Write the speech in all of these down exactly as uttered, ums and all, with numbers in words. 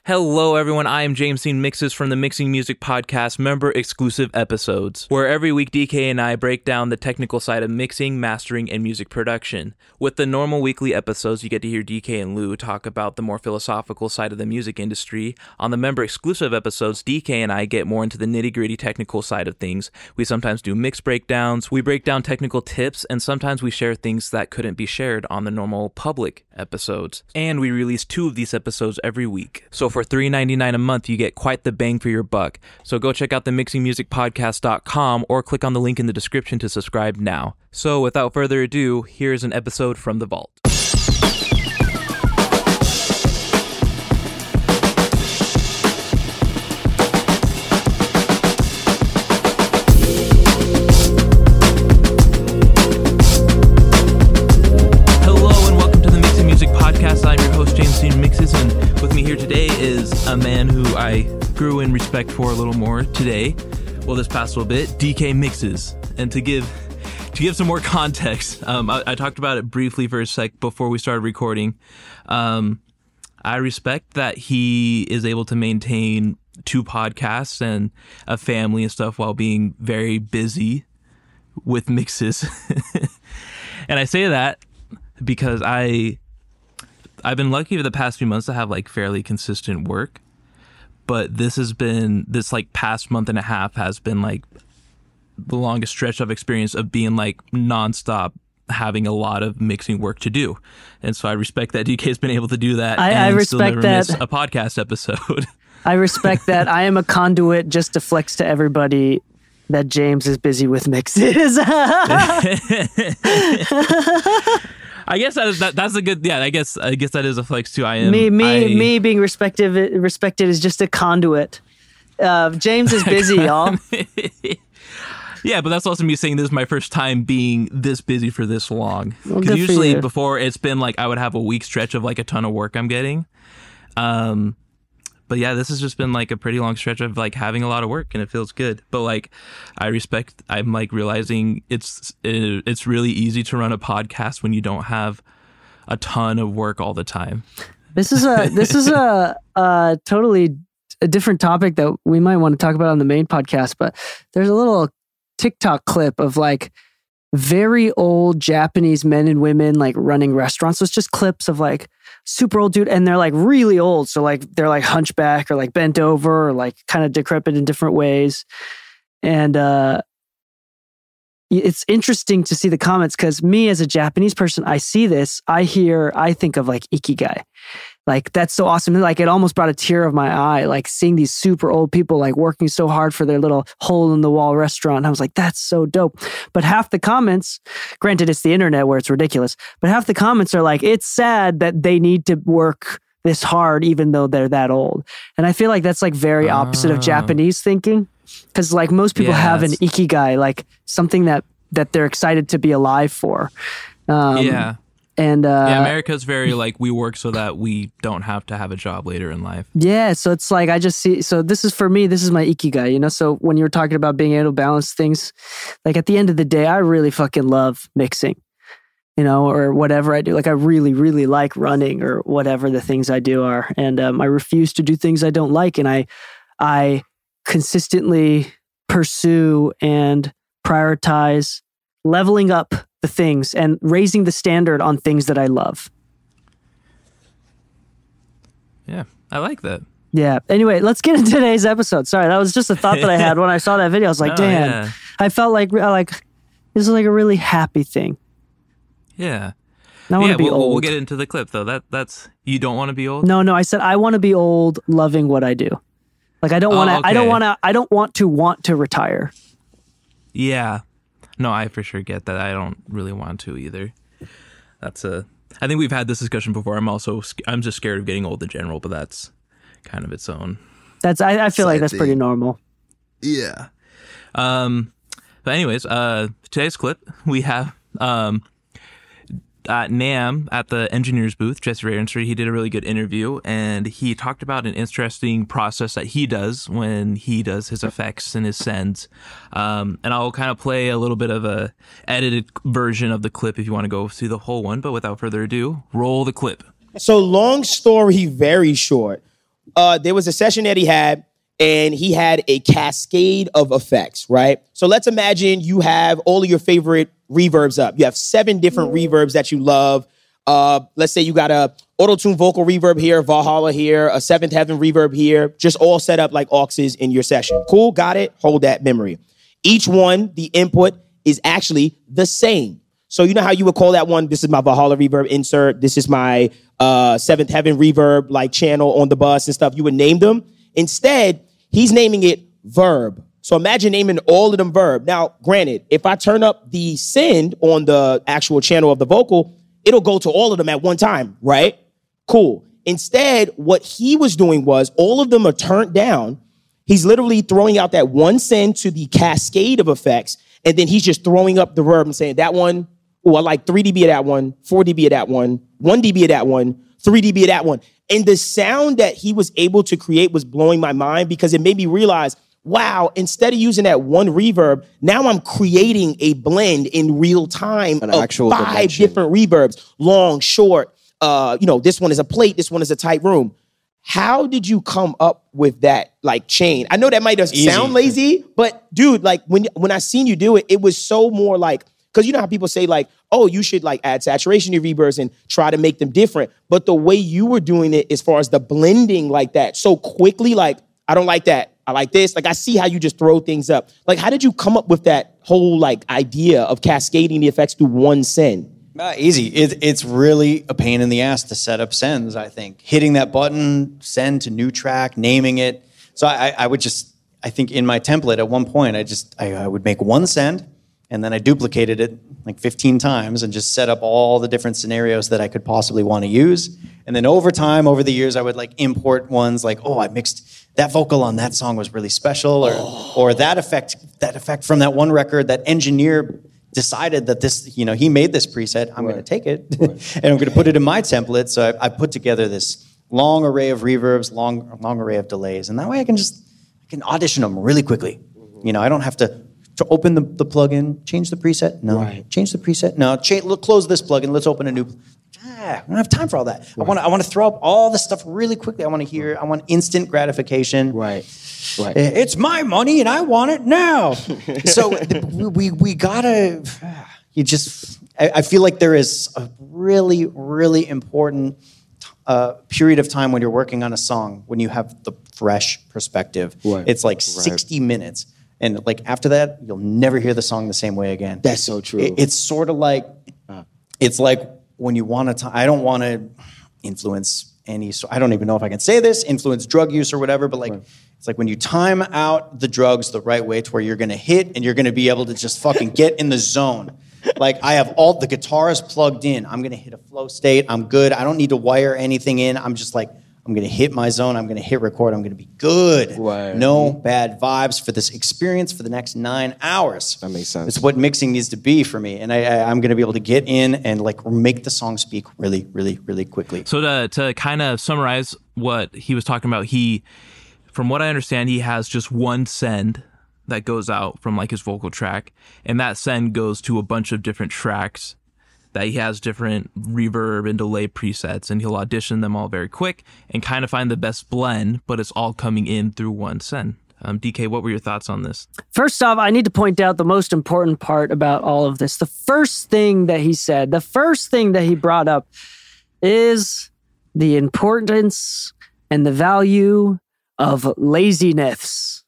Hello, everyone. I am James Dean Mixes from the Mixing Music Podcast member exclusive episodes, where every week D K and I break down the technical side of mixing, mastering, and music production. With the normal weekly episodes, you get to hear D K and Lou talk about the more philosophical side of the music industry. On the member exclusive episodes, D K and I get more into the nitty-gritty technical side of things. We sometimes do mix breakdowns, we break down technical tips, and sometimes we share things that couldn't be shared on the normal public episodes. And we release two of these episodes every week. So for three dollars and ninety-nine cents a month, you get quite the bang for your buck. So go check out the mixing music podcast dot com or click on the link in the description to subscribe now. So without further ado, here's an episode from the vault. I'm your host, James Dean Mixes, and with me here today is a man who I grew in respect for a little more today, well, this past little bit, D K Mixes. And to give to give some more context, um, I, I talked about it briefly for a sec before we started recording. Um, I respect that he is able to maintain two podcasts and a family and stuff while being very busy with mixes. And I say that because I... I've been lucky for the past few months to have like fairly consistent work, but this has been, this like past month and a half has been like the longest stretch of experience of being like nonstop having a lot of mixing work to do. And so I respect that D K's been able to do that. I, and I respect still never that. miss a podcast episode. I respect that. I am a conduit just to flex to everybody that James is busy with mixes. I guess that is that, that's a good, yeah, I guess I guess that is a flex too. I am me me I, me being respected respected is just a conduit. Uh, James is busy, y'all. Yeah, but that's also me saying this is my first time being this busy for this long. Because well, usually before it's been like I would have a week stretch of like a ton of work I'm getting. Um But yeah, this has just been like a pretty long stretch of like having a lot of work, and it feels good. But like, I respect, I'm like realizing it's it's really easy to run a podcast when you don't have a ton of work all the time. This is a this is a, a totally a different topic that we might want to talk about on the main podcast. But there's a little TikTok clip of like very old Japanese men and women like running restaurants. So it's just clips of like super old dude, and they're like really old. So like they're like hunchback or like bent over or like kind of decrepit in different ways. And uh, it's interesting to see the comments because me as a Japanese person, I see this, I hear, I think of like Ikigai. Like, that's so awesome. Like, it almost brought a tear of my eye, like seeing these super old people like working so hard for their little hole in the wall restaurant. And I was like, that's so dope. But half the comments, granted, it's the internet where it's ridiculous, but half the comments are like, it's sad that they need to work this hard even though they're that old. And I feel like that's like very opposite uh, of Japanese thinking. Because like most people yes. have an Ikigai, like something that, that they're excited to be alive for. Um, yeah. And uh, yeah, America's very like, we work so that we don't have to have a job later in life. Yeah, so it's like I just see, so this is for me, this is my Ikigai, you know? So when you were talking about being able to balance things, like at the end of the day, I really fucking love mixing, you know, or whatever I do. Like I really, really like running or whatever the things I do are. And um, I refuse to do things I don't like. And I, I consistently pursue and prioritize leveling up the things and raising the standard on things that I love. Yeah, I like that. Yeah. Anyway, let's get into today's episode. Sorry, that was just a thought that I had when I saw that video. I was like, oh, damn, yeah. I felt like like this is like a really happy thing. Yeah. I want to yeah, be we'll, old. We'll get into the clip though. That that's you don't want to be old? No, no. I said I want to be old, loving what I do. Like I don't want to. Oh, okay. I don't want to. I don't want to want to retire. Yeah. No, I for sure get that. I don't really want to either. That's a. I think we've had this discussion before. I'm also. I'm just scared of getting old in general, but that's kind of its own. That's. I, I feel like that's thing. pretty normal. Yeah. Um. But anyways, uh, today's clip we have um. At NAMM at the engineers booth, Jesse Ravensford, he did a really good interview, and he talked about an interesting process that he does when he does his effects and his sends. Um, and I'll kind of play a little bit of a edited version of the clip if you want to go through the whole one. But without further ado, roll the clip. So long story very short, uh, there was a session that he had, and he had a cascade of effects, right? So let's imagine you have all of your favorite reverbs up. You have seven different reverbs that you love. Uh, let's say you got a auto-tune vocal reverb here, Valhalla here, a Seventh Heaven reverb here, just all set up like auxes in your session. Cool, got it? Hold that memory. Each one, the input is actually the same. So you know how you would call that one, this is my Valhalla reverb insert, this is my uh, Seventh Heaven reverb like channel on the bus and stuff. You would name them. Instead, he's naming it verb. So imagine naming all of them verb. Now, granted, if I turn up the send on the actual channel of the vocal, it'll go to all of them at one time, right? Cool. Instead, what he was doing was all of them are turned down. He's literally throwing out that one send to the cascade of effects, and then he's just throwing up the verb and saying, that one, oh, I like three dB of that one, four dB of that one, one dB of that one, three dB of that one. And the sound that he was able to create was blowing my mind because it made me realize, wow, instead of using that one reverb, now I'm creating a blend in real time An of actual five dimension. different reverbs, long, short. Uh, you know, this one is a plate, this one is a tight room. How did you come up with that like chain? I know that might just Easy. sound lazy, but dude, like when when I seen you do it, it was so more like, because you know how people say like, oh, you should like add saturation to your reverbs and try to make them different. But the way you were doing it as far as the blending like that so quickly, like, I don't like that. I like this. Like, I see how you just throw things up. Like, how did you come up with that whole like idea of cascading the effects through one send? Uh, easy. It, it's really a pain in the ass to set up sends, I think. Hitting that button, send to new track, naming it. So I, I would just, I think in my template at one point, I just, I, I would make one send, and then I duplicated it like fifteen times and just set up all the different scenarios that I could possibly want to use. And then over time, over the years, I would like import ones like, oh, I mixed that vocal on that song was really special, or oh. or that effect, that effect from that one record, that engineer decided that this, you know, he made this preset. I'm right. going to take it right. and I'm going to put it in my template. So I, I put together this long array of reverbs, long long array of delays, and that way I can just I can audition them really quickly. Mm-hmm. You know, I don't have to to open the, the plugin, change the preset. No, right. change the preset. No, change, look, close this plugin. Let's open a new. Ah, I don't have time for all that. Right. I want to I want to throw up all this stuff really quickly. I want to hear. I want instant gratification. Right. Right. It's my money and I want it now. So we we gotta. You just. I, I feel like there is a really really important uh, period of time when you're working on a song when you have the fresh perspective. Right. It's like right. sixty minutes, and like after that, you'll never hear the song the same way again. That's so true. It, it's sort of like. Uh, it's like when you want to. I don't want to influence any. So I don't even know if I can say this. Influence drug use or whatever, but like. Right. It's like when you time out the drugs the right way to where you're going to hit and you're going to be able to just fucking get in the zone. Like I have all the guitar is plugged in. I'm going to hit a flow state. I'm good. I don't need to wire anything in. I'm just like, I'm going to hit my zone. I'm going to hit record. I'm going to be good. Right. No bad vibes for this experience for the next nine hours. That makes sense. It's what mixing needs to be for me. And I, I, I'm going to be able to get in and like make the song speak really, really, really quickly. So to, to kind of summarize what he was talking about, he... From what I understand, he has just one send that goes out from like his vocal track, and that send goes to a bunch of different tracks that he has different reverb and delay presets, and he'll audition them all very quick and kind of find the best blend, but it's all coming in through one send. Um, D K, what were your thoughts on this? First off, I need to point out the most important part about all of this. The first thing that he said, the first thing that he brought up is the importance and the value of laziness.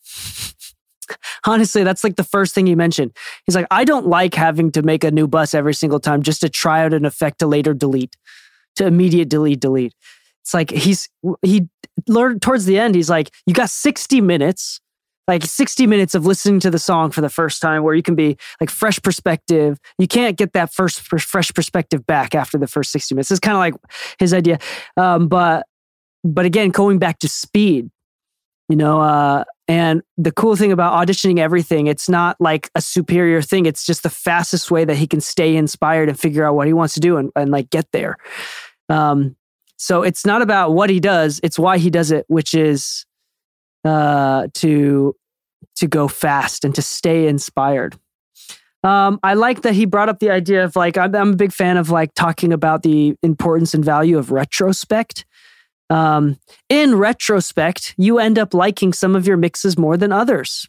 Honestly, that's like the first thing he mentioned. He's like, I don't like having to make a new bus every single time just to try out an effect to later delete, to immediate delete, delete. It's like he's, he learned towards the end, he's like, you got sixty minutes, like sixty minutes of listening to the song for the first time where you can be like fresh perspective. You can't get that first fresh perspective back after the first sixty minutes. It's kind of like his idea. Um, but But again, going back to speed, you know, uh, and the cool thing about auditioning everything, it's not like a superior thing. It's just the fastest way that he can stay inspired and figure out what he wants to do and, and like get there. Um, so it's not about what he does. It's why he does it, which is uh, to, to go fast and to stay inspired. Um, I like that he brought up the idea of like, I'm, I'm a big fan of like talking about the importance and value of retrospect. Um, in retrospect, you end up liking some of your mixes more than others.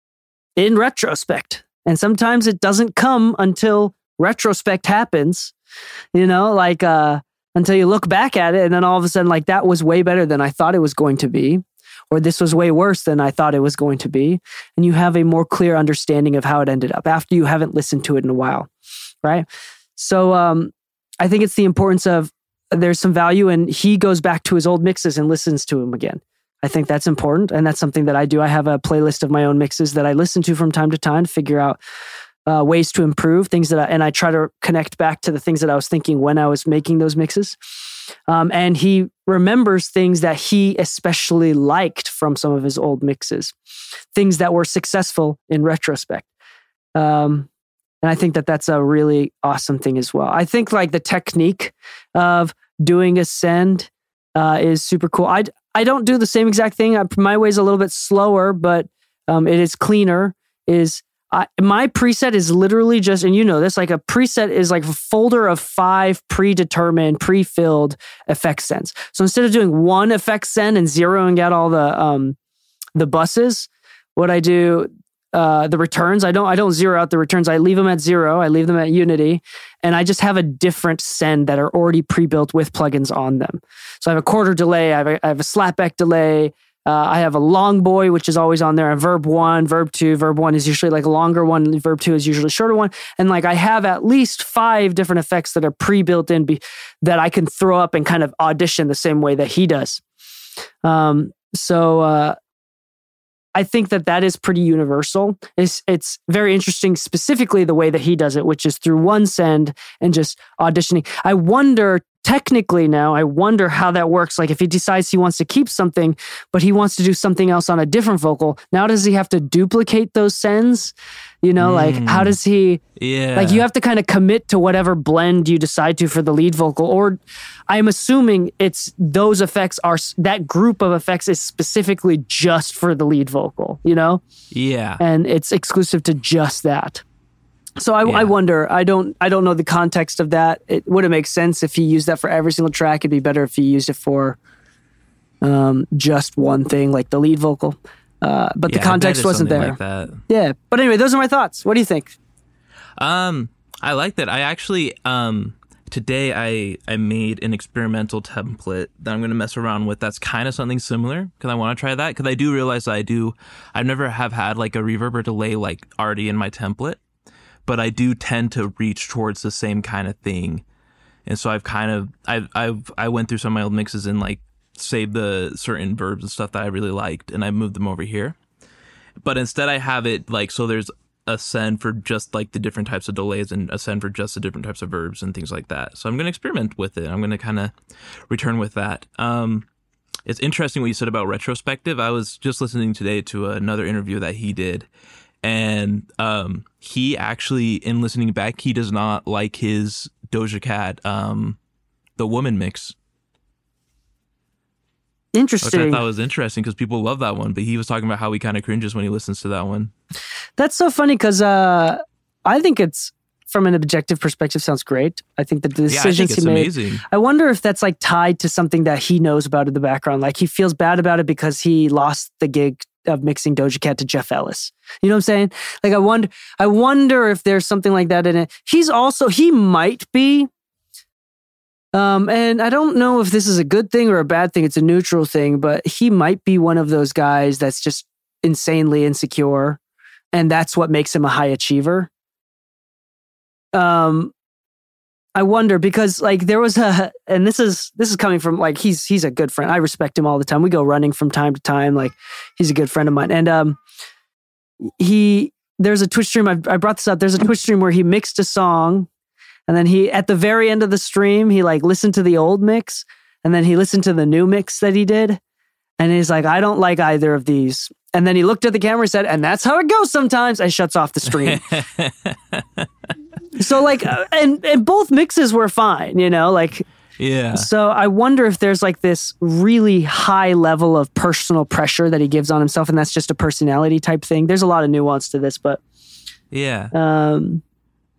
In retrospect. And sometimes it doesn't come until retrospect happens, you know, like uh, until you look back at it and then all of a sudden, like, that was way better than I thought it was going to be, or this was way worse than I thought it was going to be. And you have a more clear understanding of how it ended up after you haven't listened to it in a while, right? So um, I think it's the importance of there's some value, and he goes back to his old mixes and listens to them again. I think that's important, and that's something that I do. I have a playlist of my own mixes that I listen to from time to time to figure out uh, ways to improve things that I, and I try to connect back to the things that I was thinking when I was making those mixes. Um, and he remembers things that he especially liked from some of his old mixes, things that were successful in retrospect. Um, And I think that that's a really awesome thing as well. I think like the technique of doing a send uh, is super cool. I, I don't do the same exact thing. I, my way is a little bit slower, but um, it is cleaner. Is I, my preset is literally just, and you know this, like a preset is like a folder of five predetermined, pre-filled effect sends. So instead of doing one effect send and zeroing out all the um, the buses, what I do. Uh, the returns, I don't I don't zero out the returns. I leave them at zero. I leave them at unity. And I just have a different send that are already pre-built with plugins on them. So I have a quarter delay. I have a, I have a slapback delay. Uh, I have a long boy, which is always on there. A verb one, verb two. Verb one is usually like a longer one. Verb two is usually a shorter one. And like I have at least five different effects that are pre-built in be, that I can throw up and kind of audition the same way that he does. Um, so... Uh, I think that that is pretty universal. It's, it's very interesting, specifically the way that he does it, which is through one send and just auditioning. I wonder, technically now, I wonder how that works. Like if he decides he wants to keep something, but he wants to do something else on a different vocal, now does he have to duplicate those sends? You know, mm. like how does he, yeah. like you have to kind of commit to whatever blend you decide to for the lead vocal, or I'm assuming it's those effects are, that group of effects is specifically just for the lead vocal, you know? Yeah. And it's exclusive to just that. So I, yeah. I wonder, I don't I don't know the context of that. It would it make sense if he used that for every single track? It'd be better if he used it for um, just one thing, like the lead vocal. Uh, but yeah, the context wasn't there. Like that. Yeah. But anyway, those are my thoughts. What do you think? Um, I like that. I actually um today I I made an experimental template that I'm going to mess around with. That's kind of something similar because I want to try that because I do realize that I do. I've never have had like a reverb or delay like already in my template, but I do tend to reach towards the same kind of thing, and so I've kind of I've I've I went through some of my old mixes and like saved the certain verbs and stuff that I really liked, and I moved them over here. But instead, I have it like so. There's a send for just like the different types of delays and a send for just the different types of verbs and things like that. So I'm going to experiment with it. I'm going to kind of return with that. Um, it's interesting what you said about retrospective. I was just listening today to another interview that he did, and um, he actually, in listening back, he does not like his Doja Cat, um, the Woman mix. Interesting. Which I thought was interesting because people love that one, but he was talking about how he kind of cringes when he listens to that one. That's so funny because uh, I think it's, from an objective perspective, sounds great. I think that the decisions yeah, I think it's he made. Amazing. I wonder if that's like tied to something that he knows about in the background. Like he feels bad about it because he lost the gig of mixing Doja Cat to Jeff Ellis. You know what I'm saying? Like I wonder, I wonder if there's something like that in it. He's also, he might be. Um, and I don't know if this is a good thing or a bad thing. It's a neutral thing, but he might be one of those guys that's just insanely insecure, and that's what makes him a high achiever. Um, I wonder because like there was a, and this is this is coming from like he's he's a good friend. I respect him all the time. We go running from time to time. Like he's a good friend of mine, and um, he there's a Twitch stream. I, I brought this up. There's a Twitch stream where he mixed a song. And then he, at the very end of the stream, he like listened to the old mix and then he listened to the new mix that he did. And he's like, I don't like either of these. And then he looked at the camera and said, and that's how it goes sometimes, and shuts off the stream. So like, uh, and, and both mixes were fine, you know, like, yeah. So I wonder if there's like this really high level of personal pressure that he gives on himself. And that's just a personality type thing. There's a lot of nuance to this, but yeah. Um,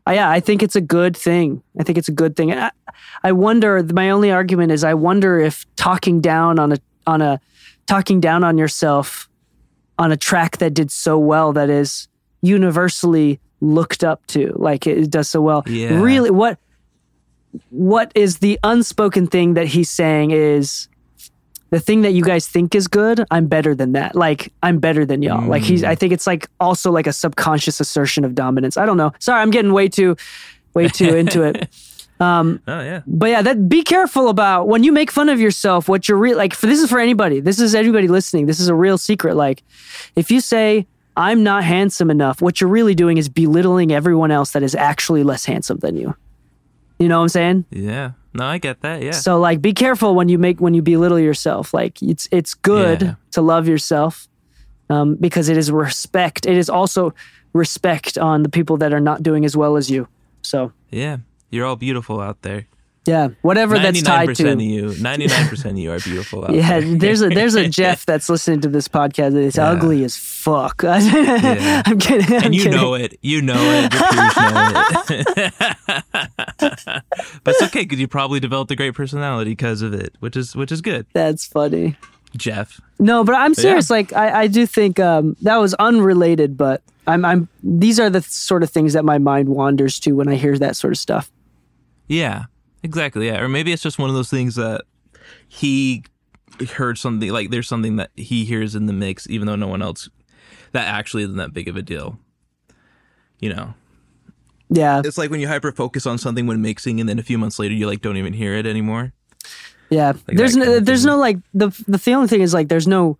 I, yeah, I think it's a good thing. I think it's a good thing. I, I wonder. My only argument is I wonder if talking down on a on a talking down on yourself on a track that did so well, that is universally looked up to, like it does so well. Yeah. Really, what what is the unspoken thing that he's saying is the thing that you guys think is good, I'm better than that. Like, I'm better than y'all. Mm. Like, he's, I think it's like also like a subconscious assertion of dominance. I don't know. Sorry, I'm getting way too, way too into it. Um, oh, yeah. But yeah, that be careful about when you make fun of yourself, what you're real, like, for this is for anybody. This is anybody listening. This is a real secret. Like, if you say, I'm not handsome enough, what you're really doing is belittling everyone else that is actually less handsome than you. You know what I'm saying? Yeah. No, I get that. Yeah. So like, be careful when you make when you belittle yourself. Like, it's it's good Yeah. to love yourself, um, because it is respect. It is also respect on the people that are not doing as well as you. So Yeah. You're all beautiful out there. yeah, whatever that's tied to. ninety-nine percent of you, ninety-nine percent of you are beautiful out Yeah, there. there's a there's a Jeff that's listening to this podcast that is Yeah. ugly as fuck. Yeah. I'm kidding. I'm And you kidding. know it. You know it. Your peers know it. But it's okay because you probably developed a great personality because of it, which is which is good. That's funny. Jeff. No, but I'm serious. Yeah. Like, I, I do think um, that was unrelated, but I'm I'm. These are the sort of things that my mind wanders to when I hear that sort of stuff. Yeah, exactly. Yeah. Or maybe it's just one of those things that he heard something, like there's something that he hears in the mix, even though no one else, that actually isn't that big of a deal. You know? Yeah, It's like when you hyper focus on something when mixing and then a few months later you like don't even hear it anymore. yeah. Like there's that no, kind of there's thing. no like the the the only thing is like there's no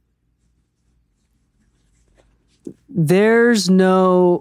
there's no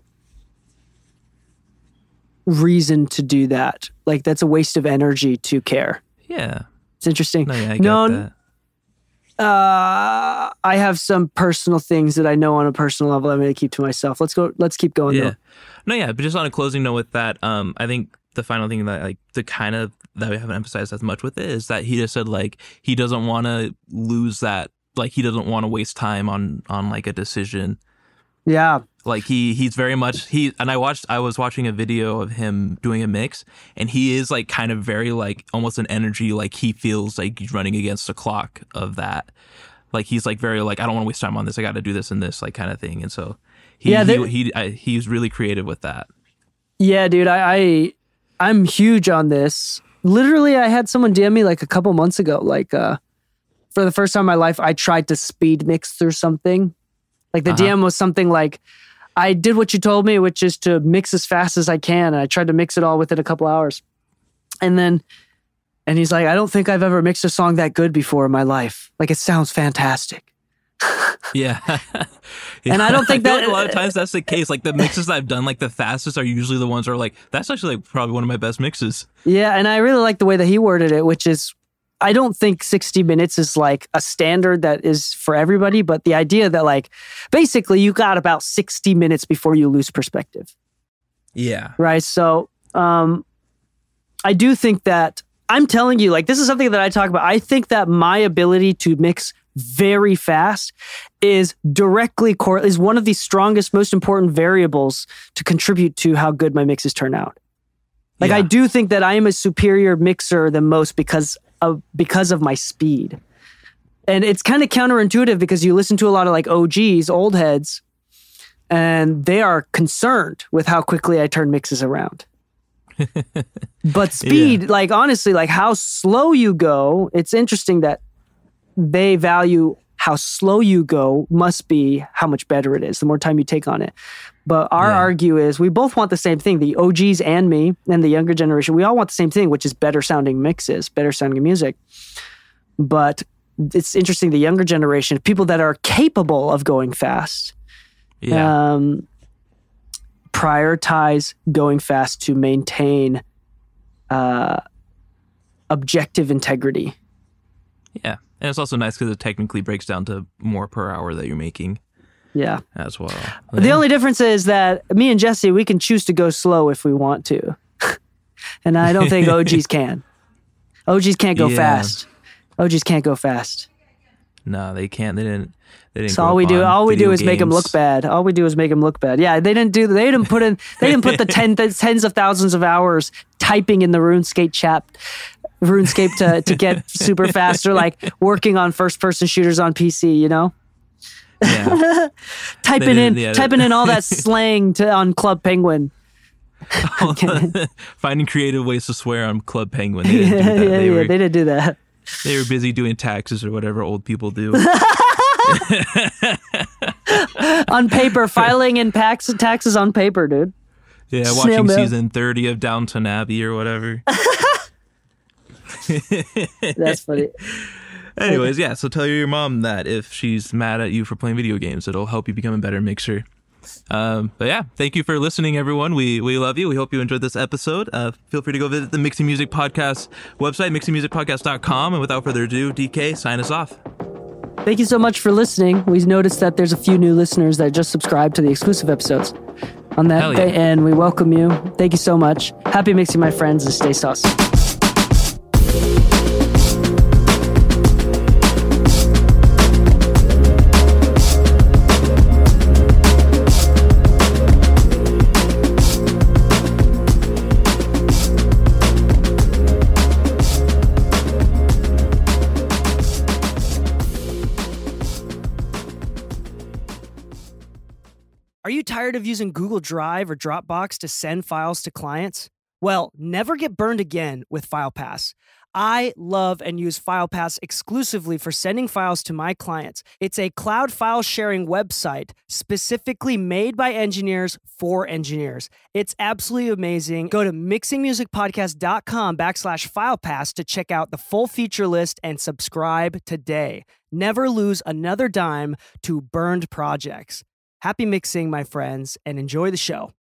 reason to do that. Like, that's a waste of energy to care. Yeah. It's interesting. No, yeah, I get no, that. uh, I have some personal things that I know on a personal level I'm going to keep to myself. Let's go. Let's keep going Yeah. though. No, yeah, but just on a closing note with that, um, I think the final thing that like the kind of that we haven't emphasized as much with it is that he just said like he doesn't want to lose that, like he doesn't want to waste time on on like a decision. Yeah. Like he he's very much he and I watched I was watching a video of him doing a mix, and he is like kind of very like almost an energy, like he feels like he's running against the clock of that. Like he's like very like I don't want to waste time on this. I got to do this and this like kind of thing. And so he Yeah, he there- he I, he's really creative with that. Yeah, dude, I, I I'm huge on this. Literally, I had someone D M me like a couple months ago. Like, uh, for the first time in my life, I tried to speed mix through something. Like the Uh-huh. D M was something like, I did what you told me, which is to mix as fast as I can. And I tried to mix it all within a couple hours. And then, and he's like, I don't think I've ever mixed a song that good before in my life. Like, it sounds fantastic. Yeah. And I don't think feel that- like a lot of times that's the case. Like the mixes I've done, like the fastest are usually the ones that are like, that's actually like probably one of my best mixes. Yeah, and I really like the way that he worded it, which is, I don't think sixty minutes is like a standard that is for everybody, but the idea that like, basically you got about sixty minutes before you lose perspective, Yeah. right? So um, I do think that, I'm telling you, like, this is something that I talk about. I think that my ability to mix very fast is directly cor- is one of the strongest, most important variables to contribute to how good my mixes turn out. Like, Yeah. I do think that I am a superior mixer than most because of because of my speed. And it's kind of counterintuitive because you listen to a lot of like O Gs, old heads, and they are concerned with how quickly I turn mixes around. But speed, like honestly, like how slow you go, it's interesting that they value how slow you go must be how much better it is, the more time you take on it. But our Yeah. argue is we both want the same thing, the O Gs and me and the younger generation. We all want the same thing, which is better sounding mixes, better sounding music. But it's interesting, the younger generation, people that are capable of going fast, Yeah. um, prioritize going fast to maintain uh, objective integrity. yeah. And it's also nice because it technically breaks down to more per hour that you're making Yeah. as well. The only difference is that me and Jesse, we can choose to go slow if we want to. And I don't think O Gs can. O Gs can't go Yeah. fast. O Gs can't go fast. No, they can't. They didn't. They didn't. So grow all we up do, on all we do video is make them look games. bad. All we do is make them look bad. Yeah, they didn't do. They didn't put in. They didn't put the ten, the tens of thousands of hours typing in the RuneScape chat, RuneScape to to get super fast, or like working on first person shooters on P C. You know, Yeah. typing They in didn't- yeah. typing in all that slang to on Club Penguin. Finding creative ways to swear on Club Penguin. They didn't do yeah, that. yeah, they, yeah, were, they didn't do that. they were busy doing taxes or whatever old people do. On paper, filing in tax taxes on paper, dude. Yeah, Snail watching mail. season thirty of Downton Abbey or whatever. That's funny. Anyways, yeah, so tell your mom that if she's mad at you for playing video games, it'll help you become a better mixer. Um, but yeah, thank you for listening, everyone. We we love you. We hope you enjoyed this episode. Uh, feel free to go visit the Mixing Music Podcast website, mixing music podcast dot com. And without further ado, D K, sign us off. Thank you so much for listening. We noticed that there's a few new listeners that just subscribed to the exclusive episodes on that Hell yeah. day, and we welcome you. Thank you so much. Happy mixing, my friends, and stay sauce. Are you tired of using Google Drive or Dropbox to send files to clients? Well, never get burned again with FilePass. I love and use FilePass exclusively for sending files to my clients. It's a cloud file sharing website specifically made by engineers for engineers. It's absolutely amazing. Go to mixing music podcast dot com backslash FilePass to check out the full feature list and subscribe today. Never lose another dime to burned projects. Happy mixing, my friends, and enjoy the show.